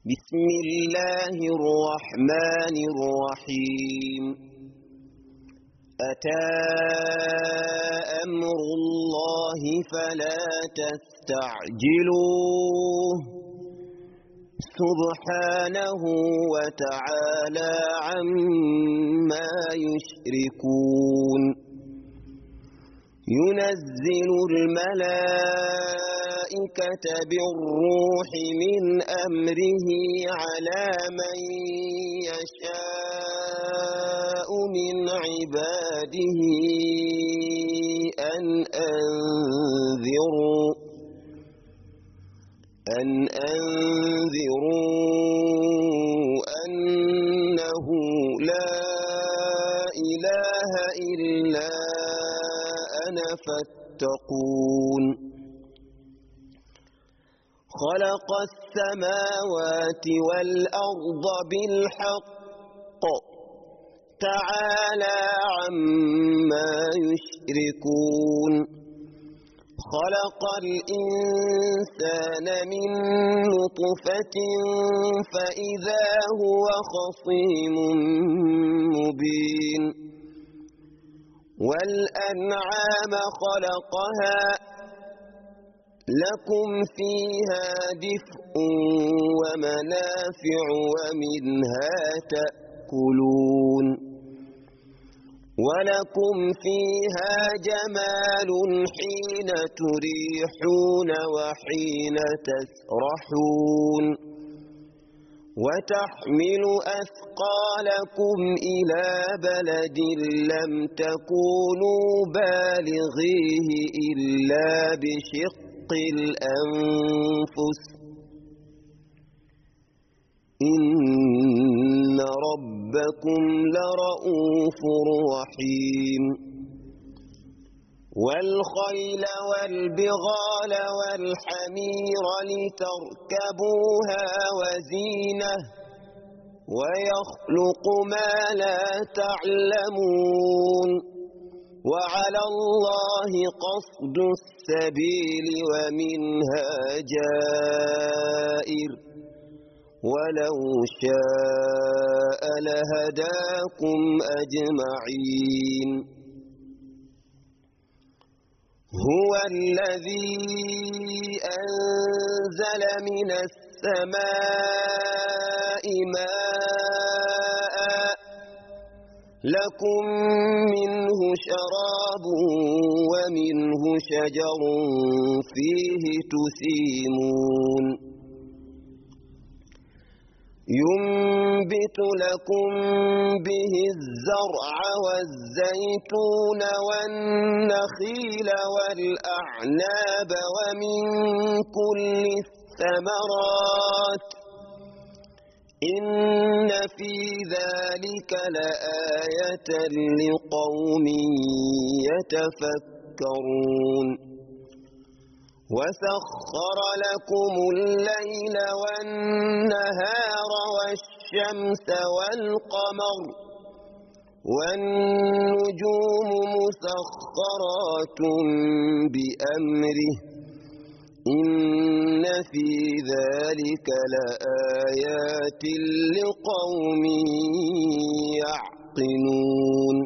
بسم الله الرحمن الرحيم. أتى أمر الله فلا تستعجلوه سبحانه وتعالى عما يشركون. ينزل الملائكة بالروح من أمره على من يشاء من عباده أن أنذروا أنه لا إله إلا أنا فاتقون. خلق السماوات والأرض بالحق تعالى عما يشركون. خلق الإنسان من نطفة فإذا هو خصيم مبين. والأنعام خلقها لكم فيها دفء ومنافع ومنها تأكلون. ولكم فيها جمال حين تريحون وحين تسرحون. وتحمل أثقالكم إلى بلد لم تكونوا بالغيه إلا بشق الأنفس إن ربكم لرؤوف رحيم. والخيل والبغال والحمير لتركبوها وزينة ويخلق ما لا تعلمون. وعلى الله قصد السبيل ومنها جائر ولو شاء لهداكم أجمعين. هو الذي أنزل من السماء ماء لكم منه شراب ومنه شجر فيه تسيمون. ينبت لكم به الزرع والزيتون والنخيل والأعناب ومن كل الثمرات إن في ذلك لآية لقوم يتفكرون. وسخر لكم الليل والنهار والشمس والقمر والنجوم مسخرات بأمره إن في ذلك لآيات لقوم يعقلون.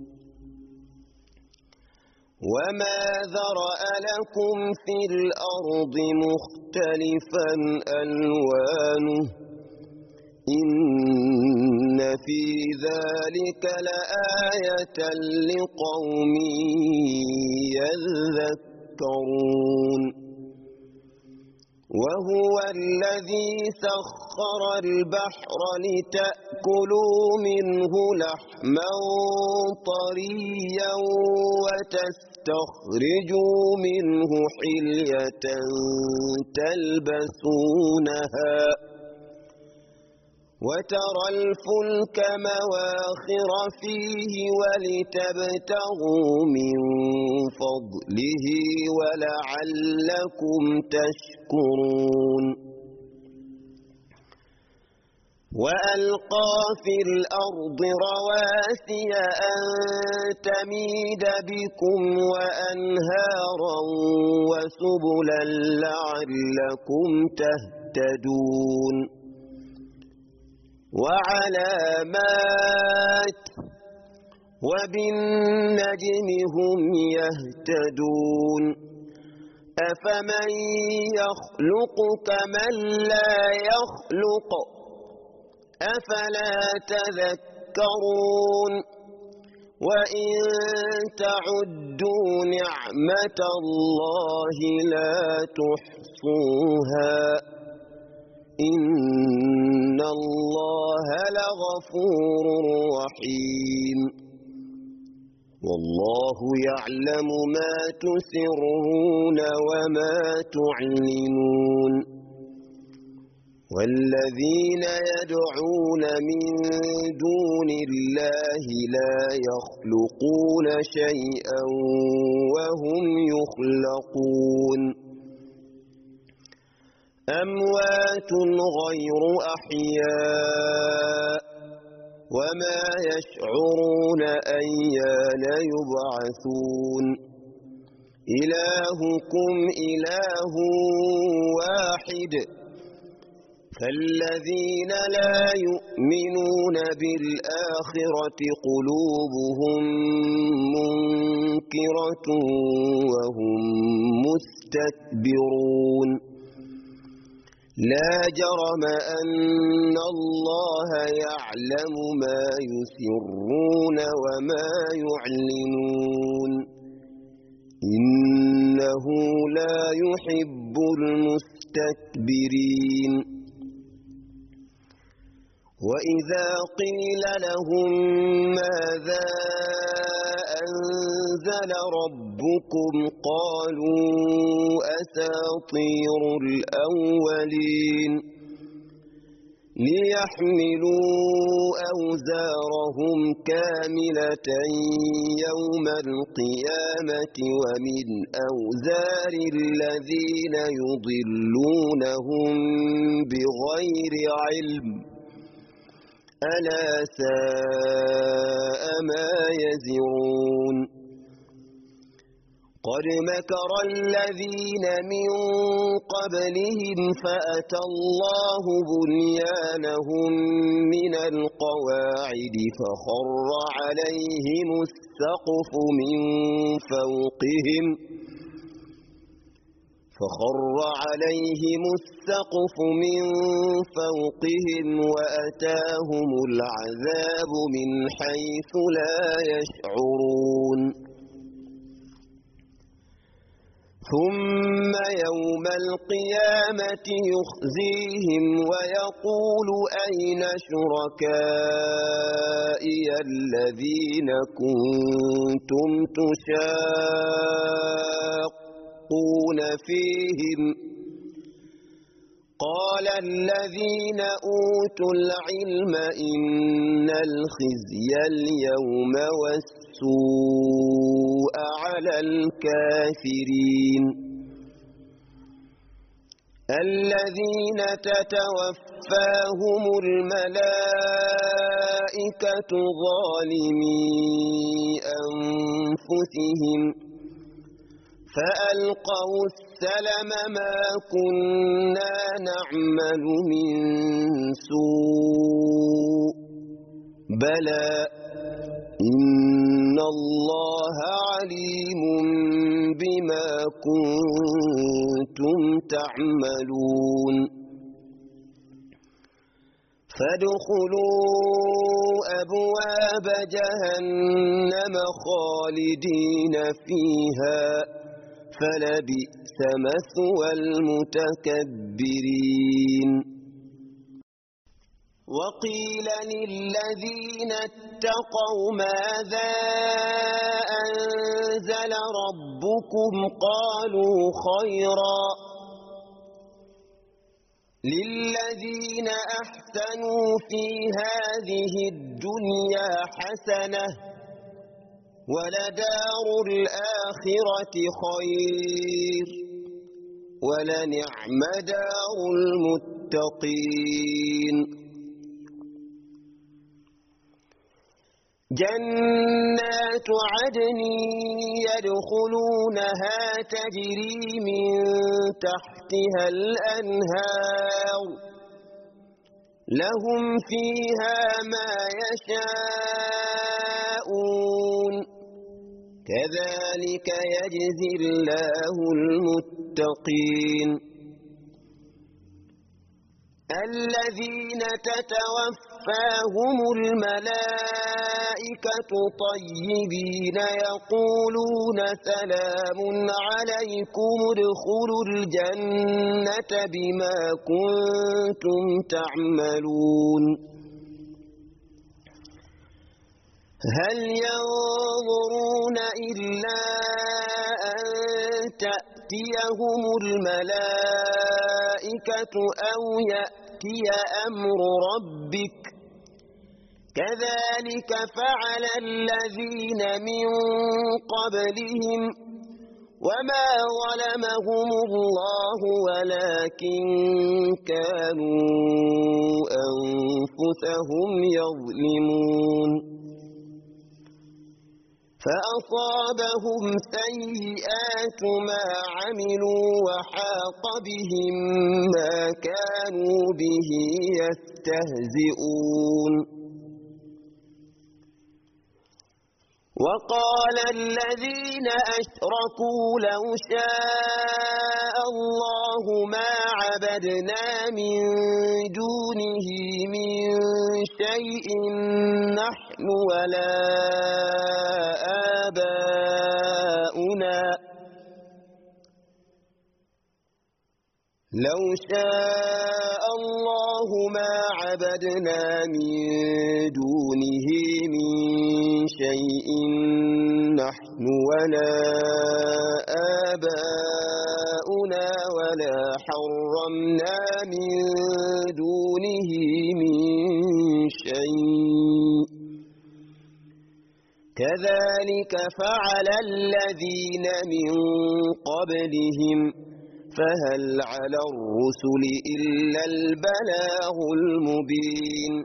وما ذرأ لكم في الأرض مختلفا ألوانه إن في ذلك لآية لقوم يذكرون. وهو الذي سخر البحر لتأكلوا منه لحما طريا وتستخرجوا منه حلية تلبسونها وترى الفلك مواخر فيه ولتبتغوا من فضله ولعلكم تشكرون. وألقى في الأرض رواسي أن تميد بكم وأنهارا وسبلا لعلكم تهتدون. وعلامات وبالنجم هم يهتدون أفمن يخلق كمن لا يخلق أفلا تذكرون وإن تعدوا نعمة الله لا تحصوها إن الله لغفور رحيم والله يعلم ما تسرون وما تعلنون والذين يدعون من دون الله لا يخلقون شيئا وهم يخلقون أموات غير أحياء وما يشعرون أيان يبعثون إلهكم إله واحد فالذين لا يؤمنون بالآخرة قلوبهم منكرة وهم مستكبرون لا جرم أن الله يعلم ما يسرون وما يعلنون إنه لا يحب المستكبرين وإذا قيل لهم ماذا أنزل ربكم قالوا أساطير الأولين ليحملوا أوزارهم كاملة يوم القيامة ومن أوزار الذين يضلونهم بغير علم ألا ساء ما يزرون قد مكر الذين من قبلهم فأتى الله بنيانهم من القواعد فخر عليهم السقف من فوقهم وأتاهم العذاب من حيث لا يشعرون ثم يوم القيامة يخزيهم ويقول أين شركائي الذين كنتم تشاقون فيهم قال الذين أوتوا العلم إن الخزي اليوم والسوء على الكافرين الذين تتوفاهم الملائكة ظالمي أنفسهم فألقوا السلم ما كنا نعمل من سوء بلى إن الله عليم بما كنتم تعملون فادخلوا أبواب جهنم خالدين فيها فلبئس مثوى المتكبرين وقيل للذين اتقوا ماذا أنزل ربكم قالوا خيرا للذين أحسنوا في هذه الدنيا حسنة ولدار الآخرة خير ولنعم دار المتقين جنات عدن يدخلونها تجري من تحتها الأنهار لهم فيها ما يشاءون كذلك يجزي الله المتقين الذين تتوفاهم الملائكة طيبين يقولون سلام عليكم ادخلوا الجنة بما كنتم تعملون هل ينظرون إلا أن تأتيهم الملائكة أو يأتي أمر ربك كذلك فعل الذين من قبلهم وما ظلمهم الله ولكن كانوا أنفسهم يظلمون فأصابهم سيئات ما عملوا وحاق بهم ما كانوا به يستهزئون وقال الذين أشركوا لو شاء الله ما عبدنا من دونه من شيء نحن ولا آباؤنا لو شاء الله ما عبدنا من دونه من شيء نحن ولا آباؤنا ولا حرمنا من دونه من شيء كذلك فعل الذين من قبلهم فهل على الرسل إلا البلاغ المبين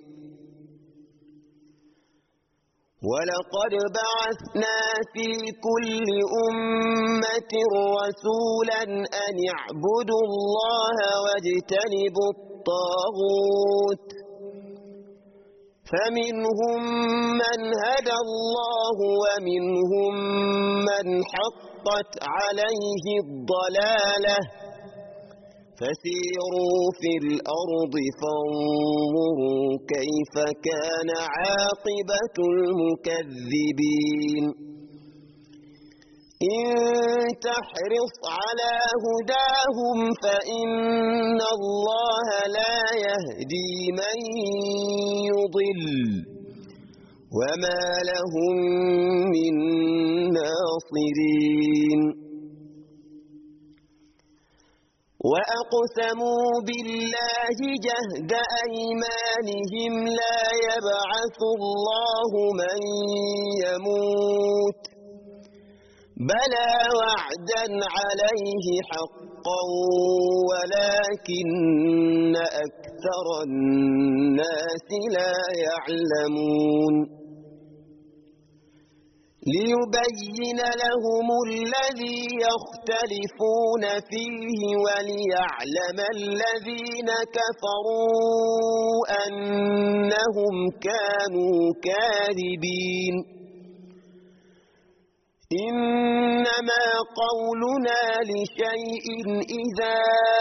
ولقد بعثنا في كل أمة رسولا أن اعبدوا الله واجتنبوا الطاغوت فمنهم من هدى الله ومنهم من حقت عليه الضلالة فسيروا في الأرض فانظروا كيف كان عاقبة المكذبين إن تحرص على هداهم فإن الله لا يهدي من يضل وما لهم من ناصرين وأقسموا بالله جهد أيمانهم لا يبعث الله من يموت بلى وعدا عليه حقا ولكن أكثر الناس لا يعلمون ليبين لهم الذي يختلفون فيه وليعلم الذين كفروا أنهم كانوا كاذبين إنما قولنا لشيء إذا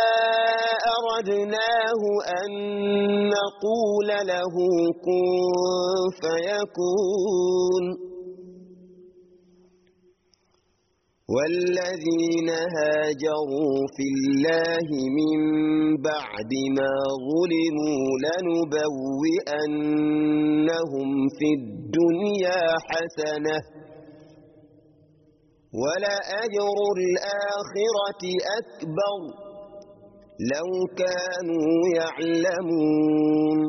أردناه أن نقول له كن فيكون والذين هاجروا في الله من بعد ما ظلموا لنبوئنهم في الدنيا حسنة ولأجر الآخرة أكبر لو كانوا يعلمون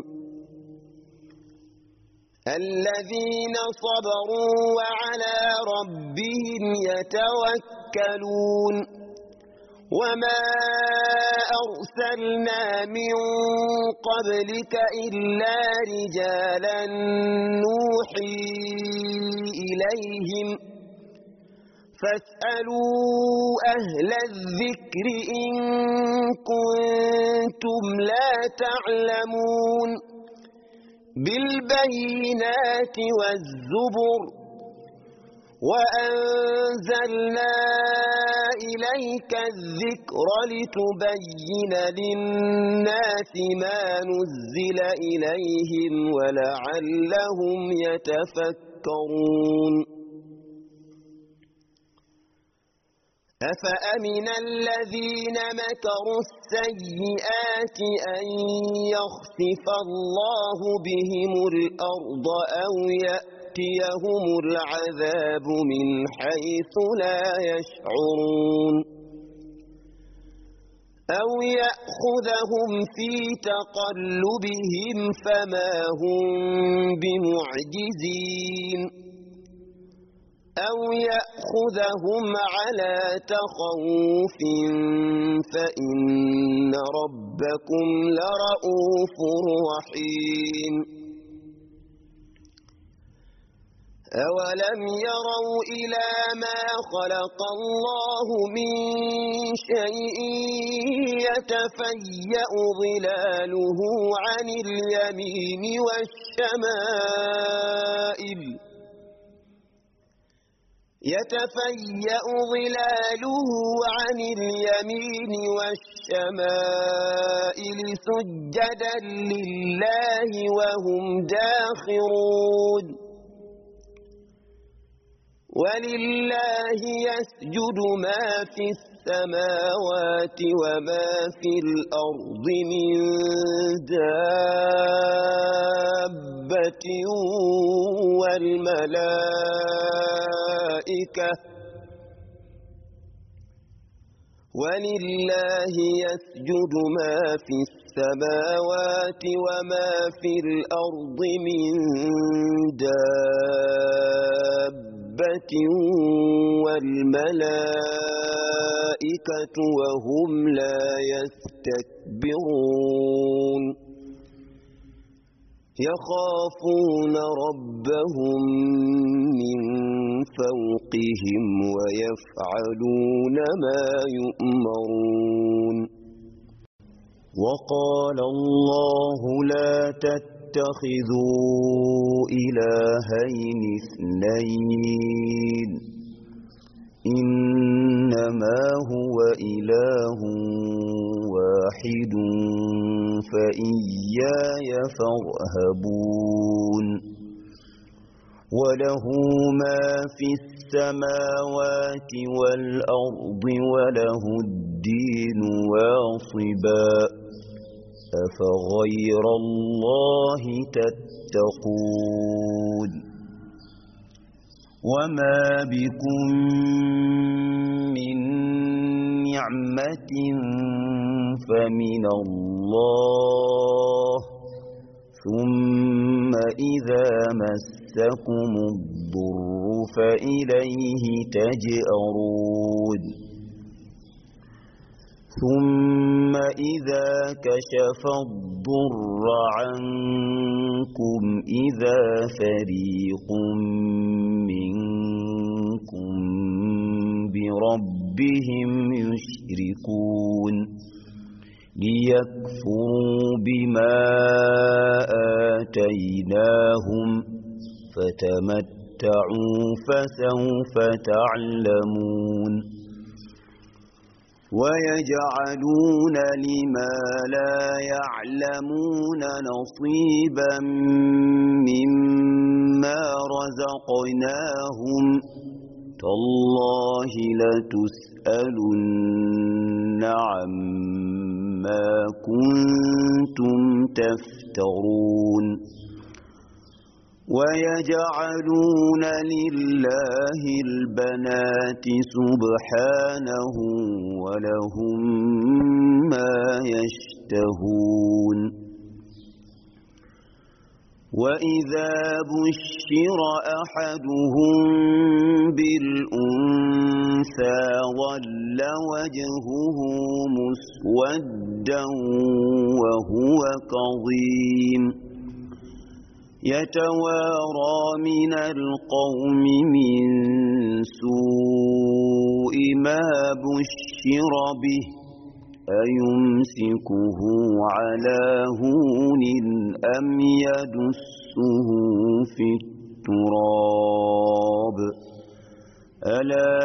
الذين صبروا وعلى ربهم يتوكلون وما أرسلنا من قبلك إلا رجالا نوحي إليهم فاسألوا أهل الذكر إن كنتم لا تعلمون بالبينات والزبر وأنزلنا إليك الذكر لتبين للناس ما نزل إليهم ولعلهم يتفكرون أفأمن الذين مكروا السيئات أن يخسف الله بهم الأرض أو يأتيهم العذاب من حيث لا يشعرون أو يأخذهم في تقلبهم فما هم بمعجزين أو يأخذهم على تخوف فإن ربكم لرؤوف رحيم أولم يروا إلى ما خلق الله من شيء يتفيأ ظلاله عن اليمين والشمائل يتفيأ ظلاله عن اليمين والشمائل سجدا لله وهم داخرون ولله يسجد ما في السماوات وما في الأرض من دابة والملائكة ولله يسجد ما في السماوات وما في الأرض من دابة والملائكة وهم لا يستكبرون يخافون ربهم من فوقهم ويفعلون ما يؤمرون وقال الله لا تتخذوا إلهين اثنين إنما هو إله واحد فإياي فارهبون وله ما في السماوات والأرض وله الدين واصبا أفغير الله تتقون وما بكم من نعمة فمن الله ثم إذا مسكم الضر فإليه تجأرون ثم إذا كشف الضر عنكم إذا فريق منكم بربهم يشركون ليكفروا بما آتيناهم فتمتعوا فسوف تعلمون ويجعلون لما لا يعلمون نصيبا مما رزقناهم تالله لتسألن عما كنتم تفترون ويجعلون لله البنات سبحانه ولهم ما يشتهون وإذا بشر أحدهم بالأنثى ظل وجهه مسودا وهو كظيم يتوارى من القوم من سوء ما بشر به أيمسكه على هون أم يدسه في التراب ألا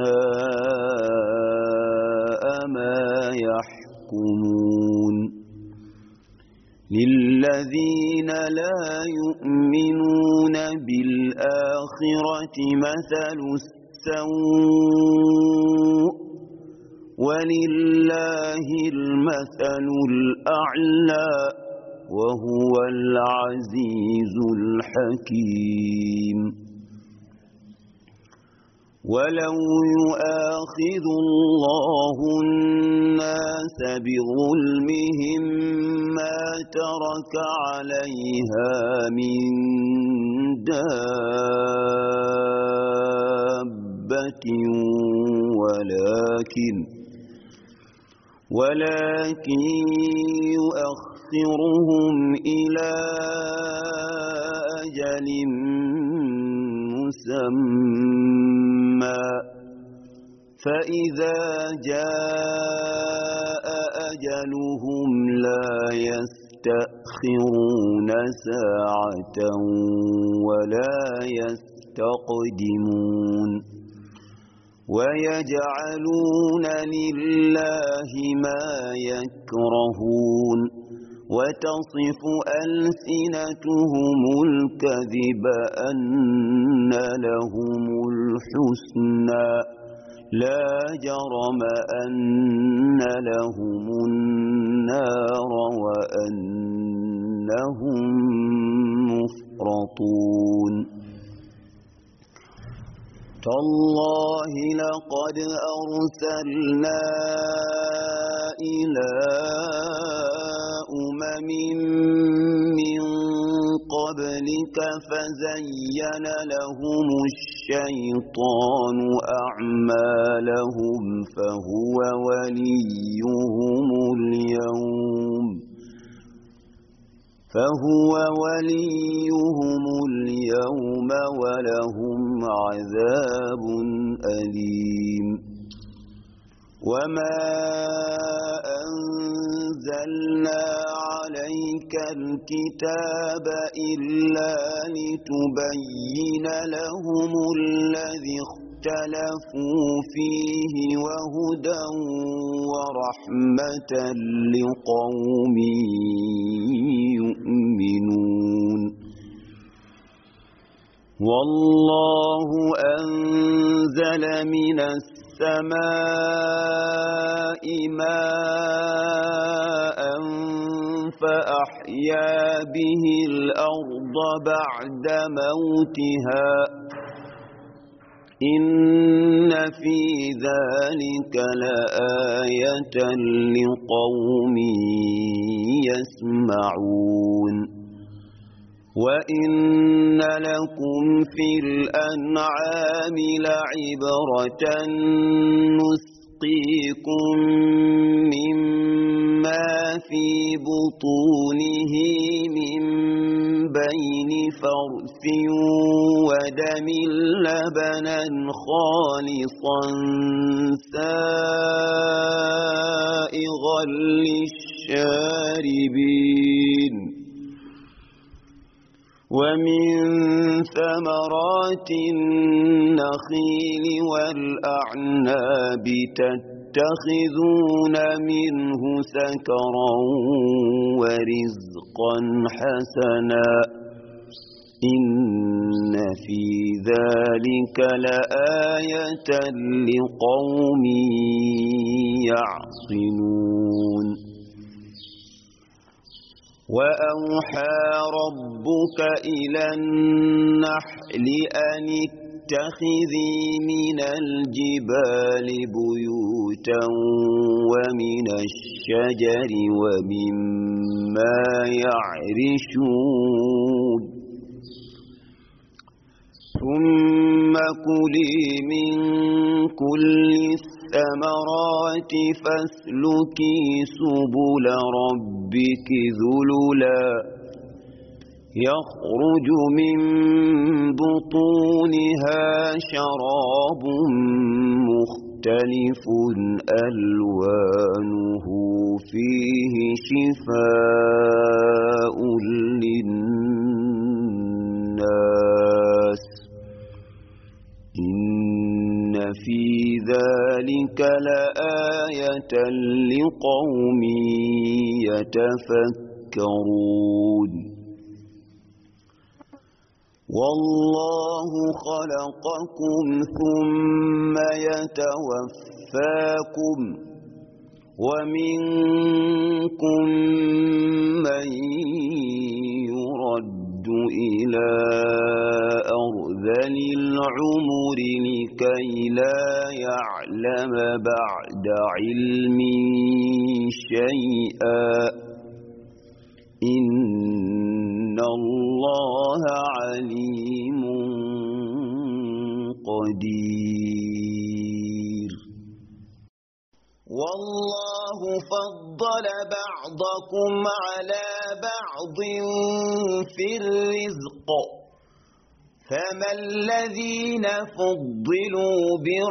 ساء ما يحكمون للذين لا يؤمنون بالآخرة مثل السوء ولله المثل الأعلى وهو العزيز الحكيم ولو يؤاخذ الله الناس بظلمهم ما ترك عليها من دابة ولكن يؤخرهم إلى أجل مسمى فإذا جاء أجلهم لا يستأخرون ساعة ولا يستقدمون ويجعلون لله ما يكرهون وتصف ألسنتهم الكذب أن لهم الحسنى لا جرم أن لهم النار وأنهم مفرطون تالله لقد أرسلنا إلى من قبلك فزين لهم الشيطان أعمالهم فهو وليهم اليوم ولهم عذاب أليم وما أنزلنا عليك الكتاب إلا لتبين لهم الذي اختلفوا فيه وهدى ورحمة لقوم يؤمنون والله أنزل من السماء ماء فأحيا به الأرض بعد موتها إن في ذلك لآية لقوم يسمعون وإن لكم في الأنعام لعبرة نسقيكم مما في بطونه من بين فرث ودم لبنا خالصا سائغا للشاربين ومن ثمرات النخيل والأعناب تتخذون منه سكرا ورزقا حسنا إن في ذلك لآية لقوم يعقلون وأوحى ربك إلى النحل أن اتخذي من الجبال بيوتا ومن الشجر ومما يعرشون ثم كلي من كل الثمرات فاسلكي سبل ربك ذللا يخرج من بطونها شراب مختلف ألوانه فيه شفاء للناس إن في ذلك لآية لقوم يتفكرون والله خلقكم ثم يتوفاكم ومنكم من يرد إلى أرذل العمر لكي لا يعلم بعد علم شيئا إن الله عليم قدير والله فضل بعضكم على بعض في الرزق فما الذين فضلوا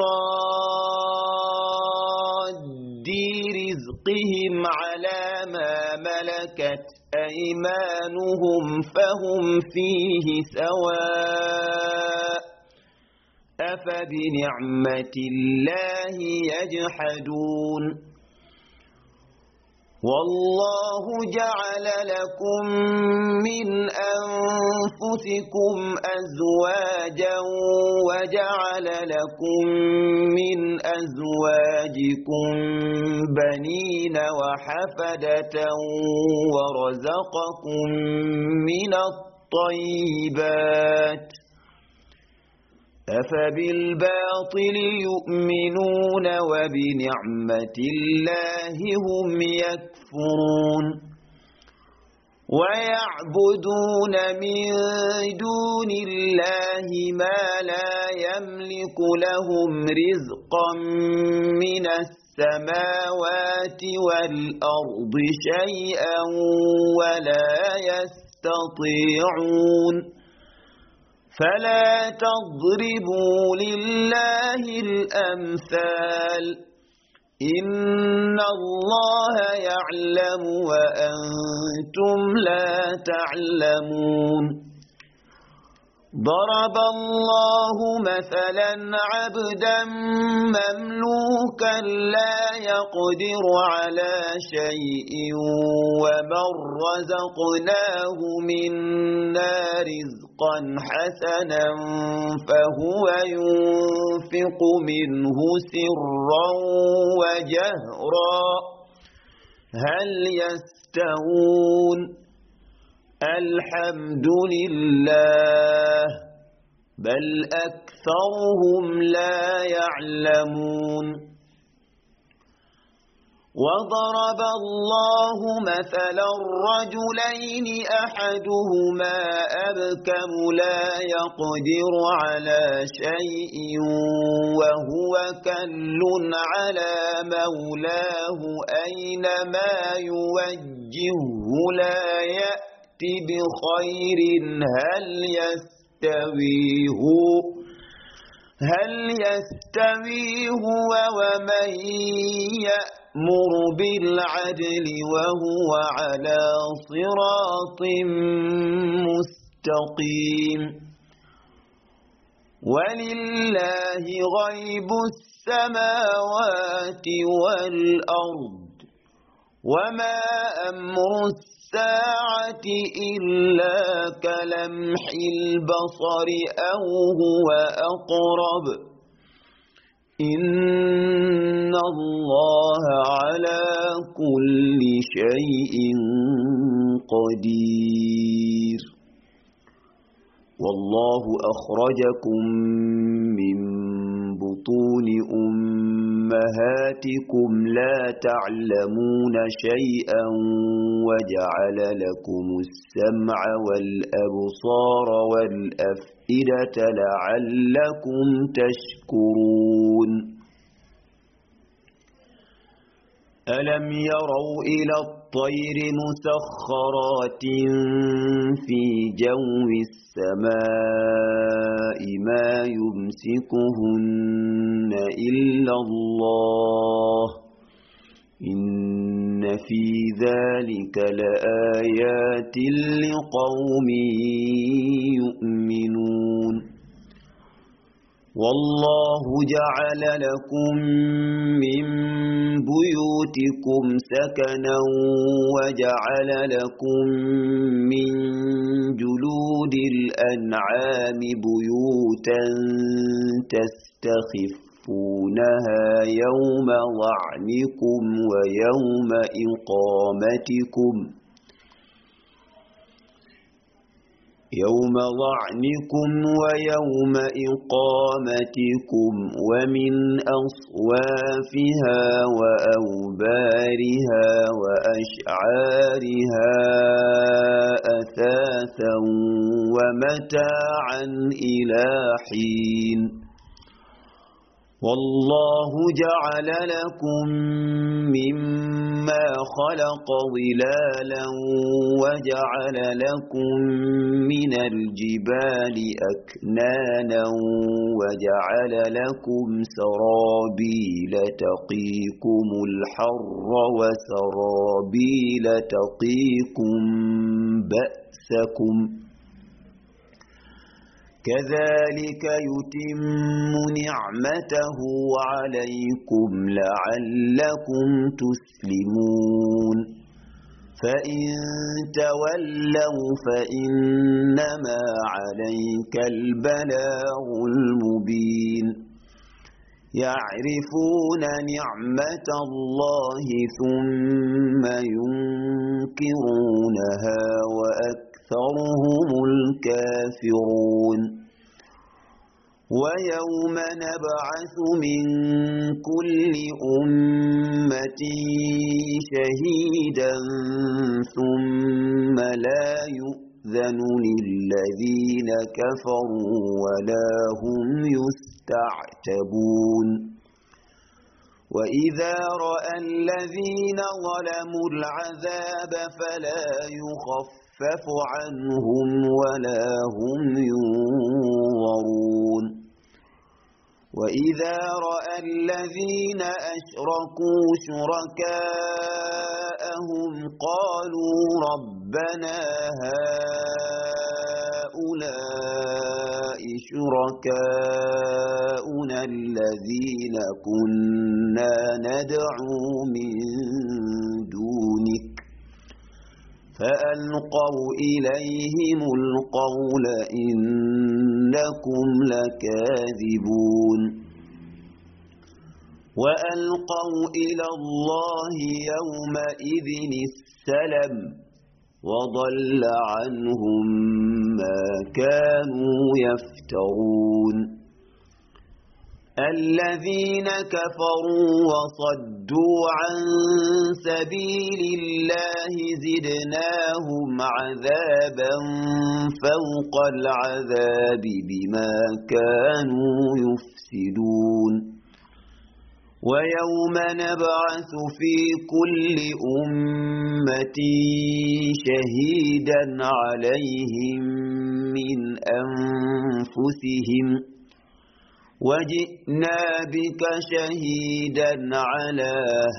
براد رزقهم على ما ملكت أيمانهم فهم فيه سواء أفبنعمة الله يجحدون والله جعل لكم من أنفسكم أزواجا وجعل لكم من أزواجكم بنين وحفدة ورزقكم من الطيبات أفبالباطل يؤمنون وبنعمة الله هم يكفرون ويعبدون من دون الله ما لا يملك لهم رزقا من السماوات والأرض شيئا ولا يستطيعون فلا تضربوا لله الأمثال إن الله يعلم وأنتم لا تعلمون ضرب الله مثلا عبدا مملوكا لا يقدر على شيء ومن رزقناه منا رزقا حسنا فهو ينفق منه سرا وجهرا هل يستوون الحمد لله بل أكثرهم لا يعلمون وضرب الله مثلا رجلين أحدهما أبكم لا يقدر على شيء وهو كل على مولاه أينما يوجهه لا يأتي بخير هل يستوي هو ومن يأمر بالعدل وهو على صراط مستقيم ولله غيب السماوات والأرض وما أمر الساعة إلا كلمح البصر أو هو أقرب إن الله على كل شيء قدير والله أخرجكم من بطون أمهاتكم لا تعلمون شيئا وجعل لكم السمع والأبصار والأفئدة لعلكم تشكرون ألم يروا إلى والطير مسخرات في جو السماء ما يمسكهن إلا الله إن في ذلك لآيات لقوم يؤمنون والله جعل لكم من بيوتكم سكنا وجعل لكم من جلود الأنعام بيوتا تستخفونها يوم ظعنكم ويوم إقامتكم ويوم إقامتكم ومن أصوافها وأوبارها وأشعارها أثاثا ومتاعا إلى حين والله جعل لكم مما خلق ظلالا وجعل لكم من الجبال أكنانا وجعل لكم سرابيل تقيكم الحر وسرابيل تقيكم بأسكم كذلك يتم نعمته عليكم لعلكم تسلمون فإن تولوا فإنما عليك البلاغ المبين يعرفون نعمة الله ثم ينكرونها وأكثرهم الكافرون ويوم نبعث من كل أمة شهيدا ثم لا يؤذن للذين كفروا ولا هم يستعتبون وإذا رأى الذين ظلموا العذاب فلا يخفف عنهم ولا هم ينظرون وإذا رأى الذين أشركوا شركاءهم قالوا ربنا هؤلاء شركاؤنا الذين كنا ندعو من دونك فألقوا إليهم القول إنكم لكاذبون وألقوا إلى الله يومئذ السلم وضل عنهم ما كانوا يفترون الذين كفروا وصدوا عن سبيل الله زدناهم عذابا فوق العذاب بما كانوا يفسدون ويوم نبعث في كل أمة شهيدا عليهم من أنفسهم وجئنا بك شهيدا على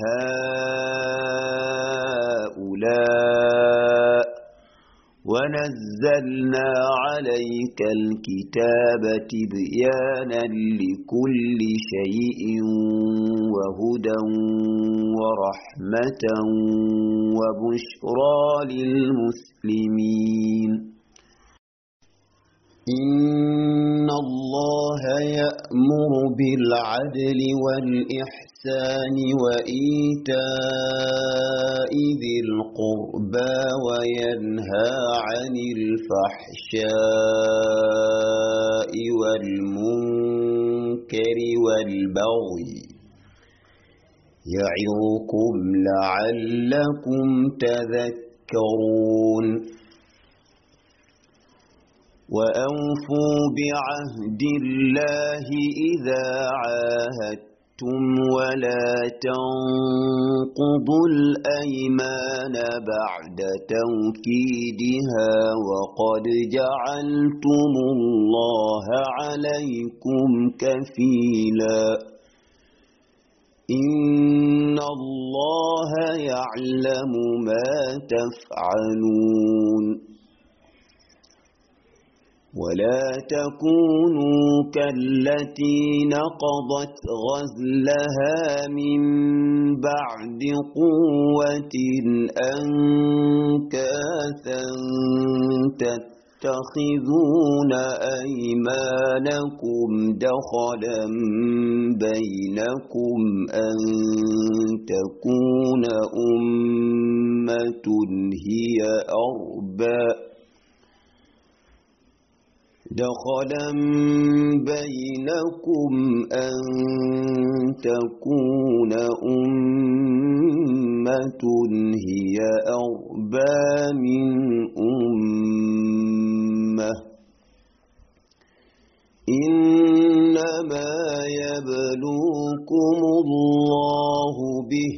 هؤلاء ونزلنا عليك الكتاب تبيانا لكل شيء وهدى ورحمة وبشرى للمسلمين إن الله يأمر بالعدل والإحسان وإيتاء ذي القربى وينهى عن الفحشاء والمنكر والبغي يعظكم لعلكم تذكرون وأوفوا بعهد الله إذا عاهدتم ولا تنقضوا الأيمان بعد توكيدها وقد جعلتم الله عليكم كفيلا إن الله يعلم ما تفعلون ولا تكونوا كالتي نقضت غزلها من بعد قوة أنكاثا تتخذون أيمانكم دخلا بينكم أن تكون أمة هي أربى دخلا بينكم أن تكون أمة هي أربى من أمة إنما يبلوكم الله به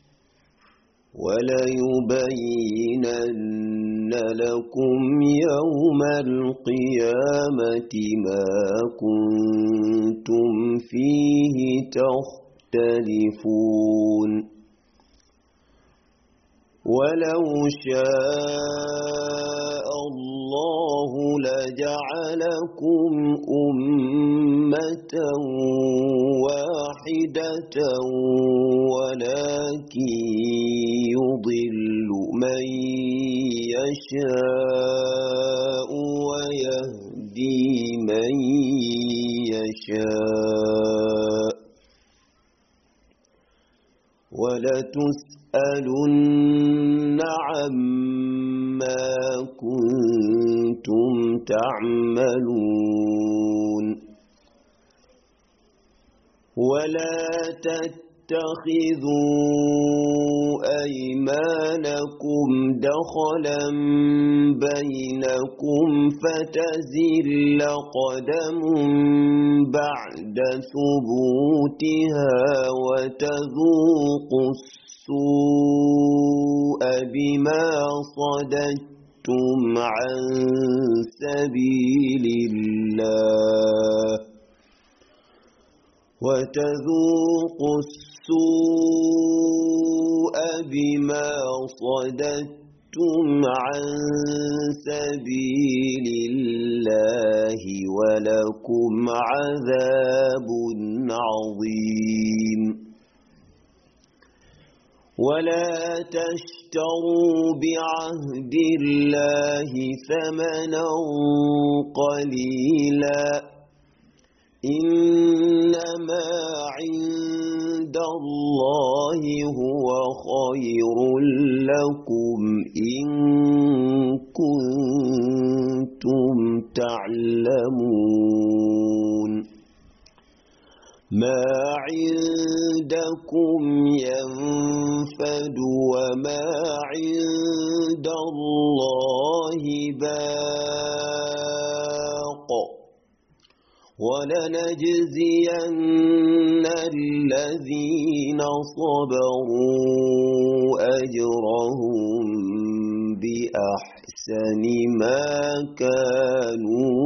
وليبينن لكم يوم القيامة ما كنتم فيه تختلفون ولو شاء الله لجعلكم أمة واحدة ولكن يضل من يشاء ويهدي من يشاء ولتسألن عما كنتم تعملون ولا تتخذوا أيمانكم دخلا بينكم فتزل قدم بعد ثبوتها وتذوقوا السوء بما صددتم عن سبيل الله وتذوقوا السوء بما صددتم عن سبيل الله ولكم عذاب عظيم ولا تشتروا بعهد الله ثمنا قليلا إنما عند الله هو خير لكم إن كنتم تعلمون ما عندكم ينفد وما عند الله باق ولنجزين الذين صبروا أجرهم بأحسن ما كانوا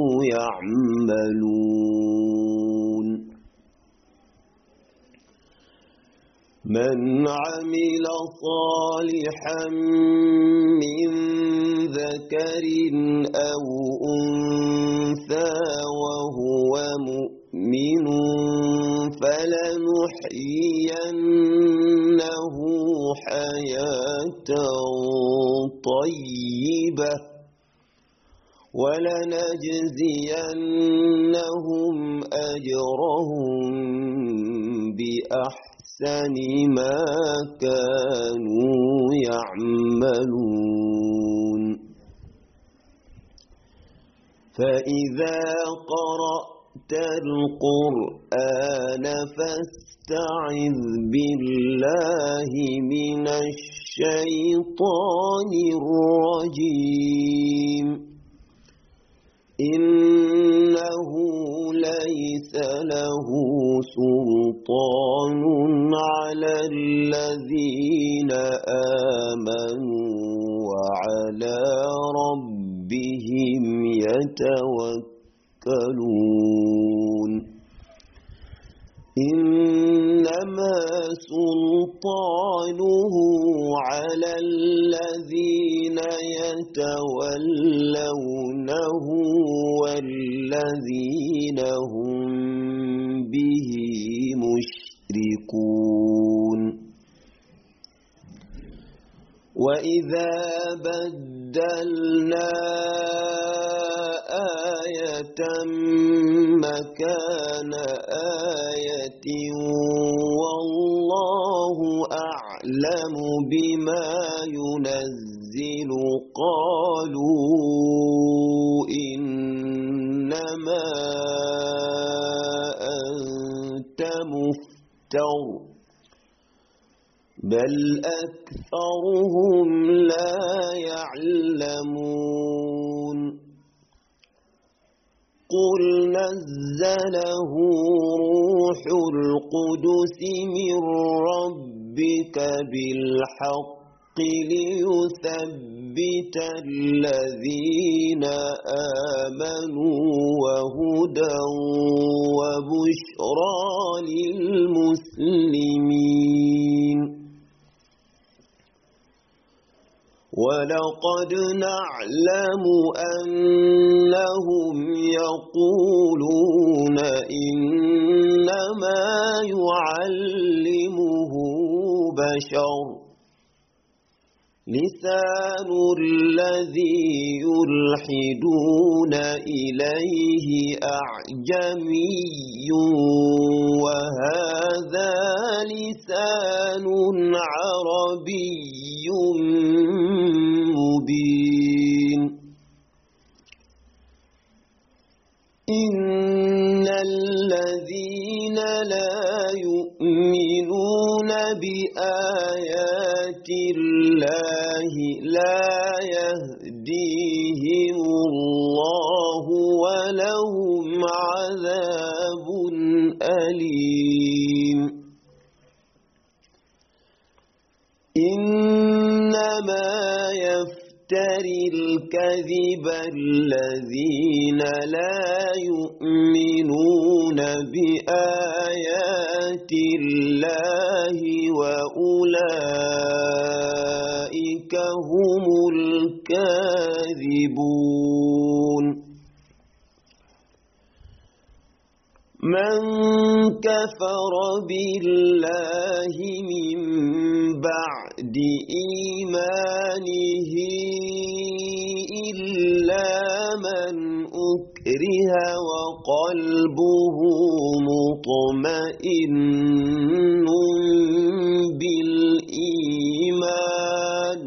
يعملون من عمل صالحا من ذكر أو أنثى وهو مؤمن فلنحيينه حياة طيبة ولنجزينهم أجرهم بأحسن ما كانوا يعملون فإذا قرأت القرآن فاستعذ بالله من الشيطان الرجيم إنه ليس له سلطان الذين آمنوا وعلى ربهم يتوكلون إنما سلطانه على الذين يتولونه والذين هم به مشركون وإذا بدلنا آية مكان آية والله أعلم بما ينزل قالوا إنما أنت مفتر بل أكثرهم لا يعلمون قل نزله روح القدس من ربك بالحق ليثبت الذين آمنوا وهدى وبشرى للمسلمين ولقد نعلم أنهم يقولون إنما يعلمه بشر لسان الذي يلحدون إليه أعجمي وهذا لسان عربي مبين إن الذين لا يؤمنون بآيات الله لا يهديهم الله ولهم عذاب أليم إنما يفتري الكذب الذين لا يؤمنون بآيات الله وأولئك هم الكاذبون من كفر بالله من بعد إيمانه إلا من أكره وقلبه مطمئن بالإيمان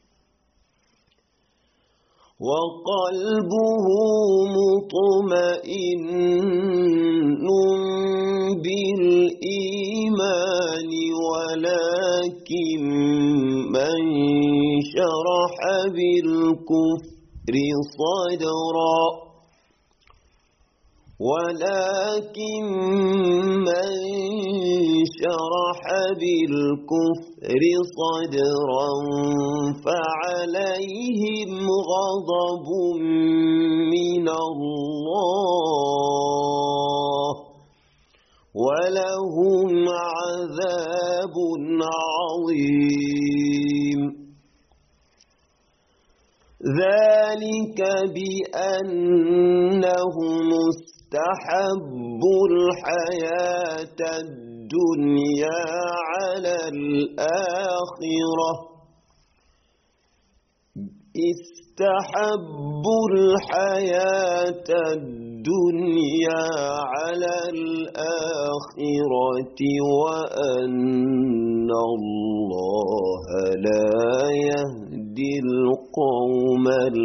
ولكن من شرح بالكفر صدرا فعليهم غضب من الله ولهم عذاب عظيم ذلك بأنهم استحبوا الحياة الدنيا على الآخرة وأن الله لا يهدي القوم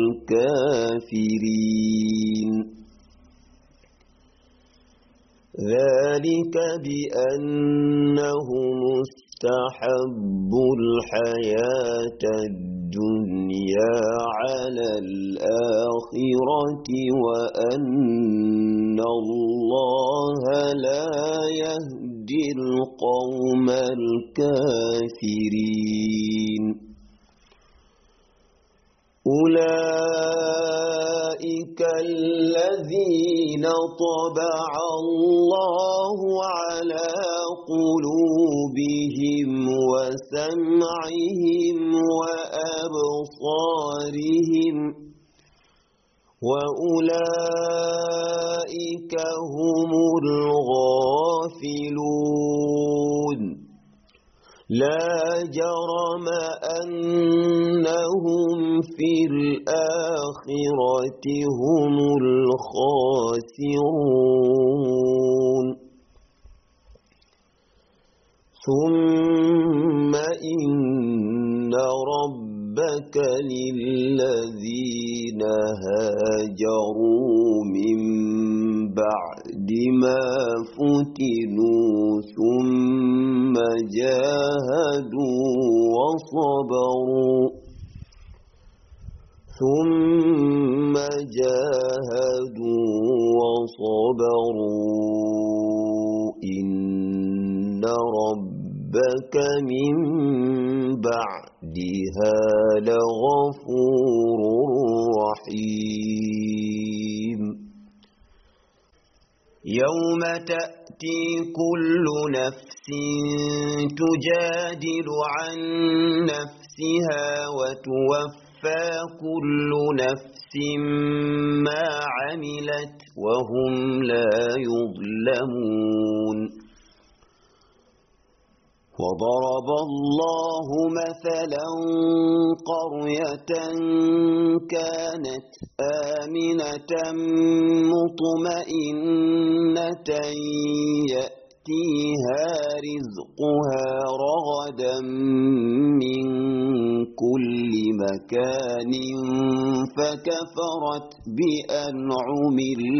الكافرين ذلك بأنهم استحبوا الحياة الدنيا على الآخرة وأن الله لا يهدي تهدي القوم الكافرين أولئك الذين طبع الله على قلوبهم وسمعهم وأبصارهم وأولئك هم الغافلون لا جرم أنهم في الآخرة هم الخاسرون ثم إن ربك للذين هاجروا من بعد ما فتنوا ثم جاهدوا وصبروا إن ربك من بعدها لغفور رحيم يوم تأتي كل نفس تجادل عن نفسها وتوفى كل نفس ما عملت وهم لا يظلمون وضرب الله مثلا قرية كانت آمنة مطمئنة يأتيها رزقها رغدا من كل مكان فكفرت بأنعم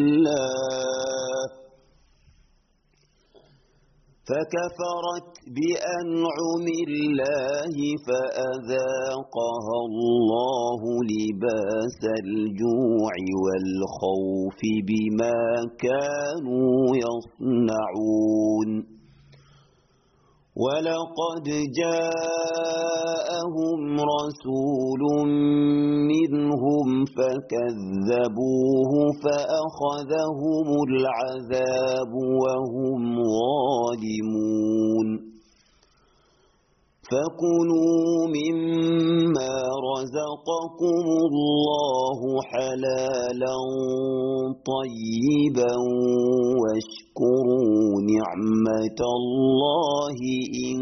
الله فأذاقها الله لباس الجوع والخوف بما كانوا يصنعون ولقد جاءهم رسول منهم فكذبوه فأخذهم العذاب وهم ظالمون فكلوا مما رزقكم الله حلالا طيبا واشكروا نعمة الله إن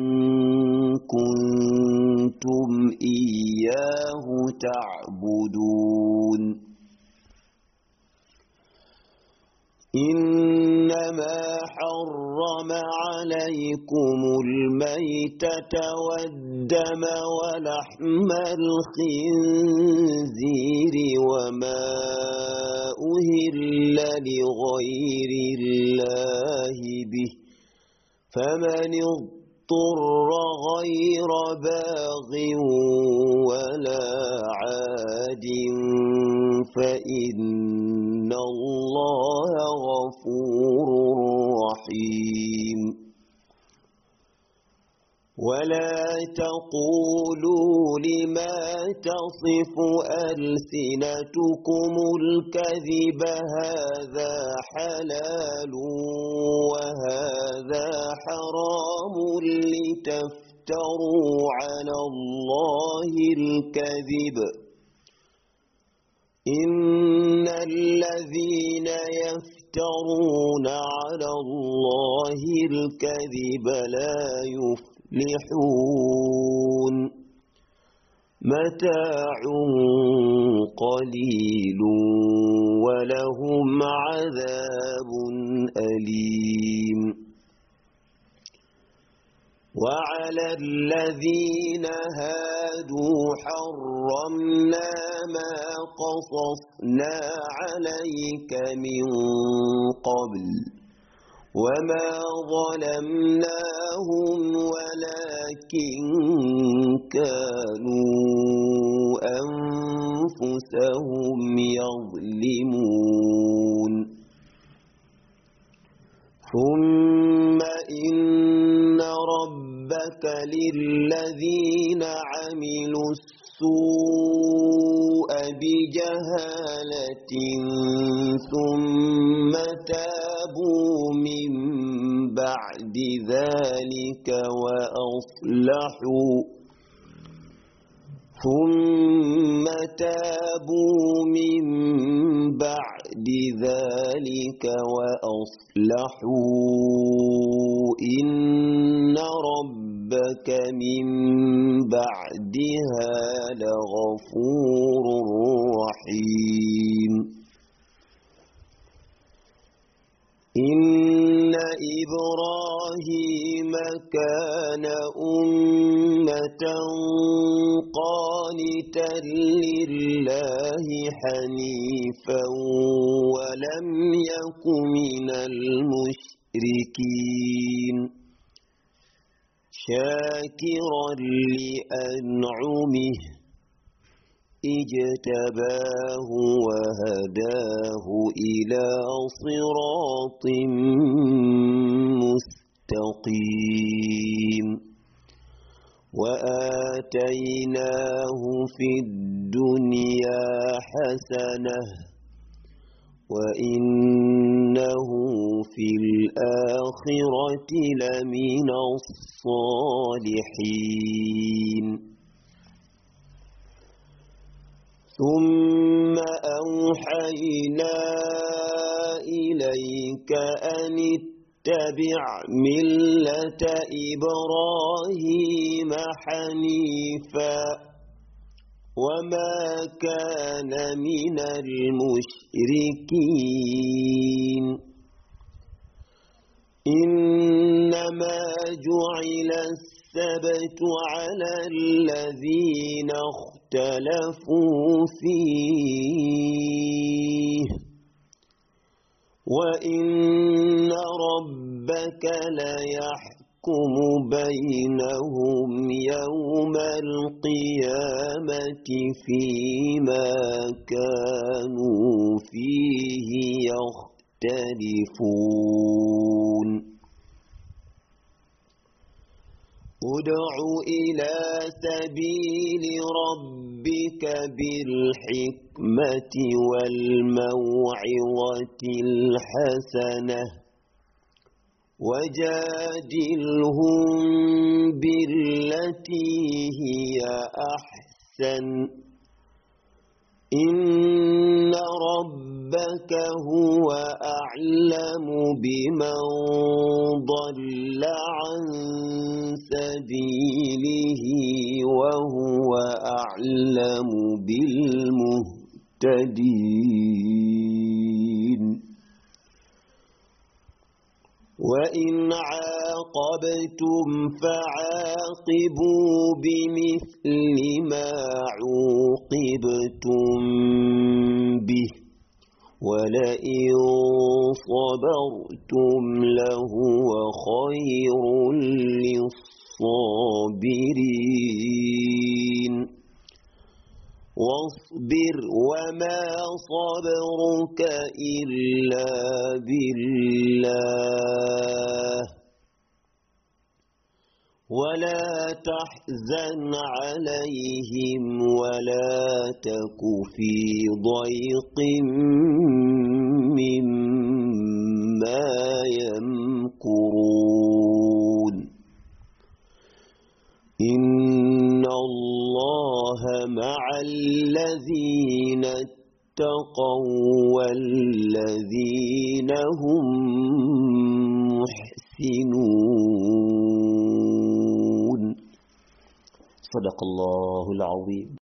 كنتم إياه تعبدون إنما حرم عليكم الميتة والدم ولحم الخنزير وما أهل لغير الله به فمن اضطر غير باغ ولا عاد فإن الله غفور رحيم ولا تقولوا لما تصف ألسنتكم الكذب هذا حلال وهذا حرام لتفتروا على الله الكذب إن الذين يفترون على الله الكذب لا يفلحون متاع قليل ولهم عذاب أليم وعلى الذين هادوا حرمنا ما قصصنا عليك من قبل وما ظلمناهم ولكن كانوا أنفسهم يظلمون ثم إن ربك للذين عملوا السوء بجهالة ثم تابوا من بعد ذلك وأصلحوا إن ربك من بعدها لغفور رحيم إن إبراهيم كان أمة قانتا لله حنيفا ولم يك من المشركين شاكرا لأنعمه اجتباه وهداه إلى صراط مستقيم وآتيناه في الدنيا حسنة وإنه في الآخرة لمن الصالحين ثم أوحينا إليك أن اتبع ملة إبراهيم حنيفا وما كان من المشركين إنما جعل السبت على الذين اختلفوا فيه وإن ربك ليحكم بينهم يوم القيامة فيما كانوا فيه يختلفون ادع إلى سبيل ربك بالحكمة والموعظة الحسنة وجادلهم بالتي هي أحسن إن ربك هو أعلم بمن ضل عن سبيله وهو أعلم بالمهتدين وإن عاقبتم فعاقبوا بمثل ما عوقبتم به ولئن صبرتم لهو خير للصابرين واصبر وما صبرك إلا بالله ولا تحزن عليهم ولا تك في ضيق مما يمكرون إن الله مع الذين اتقوا والذين هم محسنون صدق الله العظيم.